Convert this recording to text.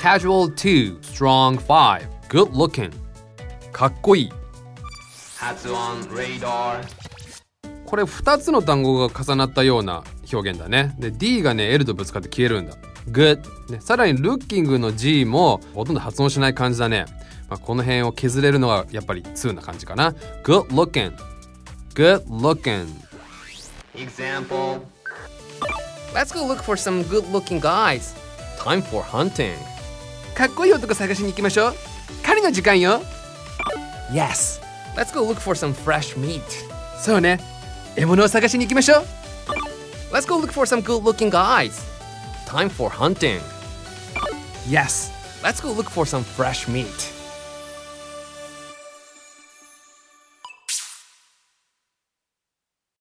Casual 2 Strong 5 Good looking かっこいい。 発音 radar これ2つの単語が重なったような表現だね。で D がね L とぶつかって消えるんだ。 Good、ね、さらに Looking の G もほとんど発音しない感じだね。この辺を削れるのはやっぱり2な感じかな。 Good looking Good looking Example Let's go look for some good looking guys Time for hunting かっこいい男探しに行きましょう。狩りの時間よ。 Yes Let's go look for some fresh meat そうね、獲物を探しに行きましょう。 Let's go look for some good looking guys Time for hunting Yes Let's go look for some fresh meat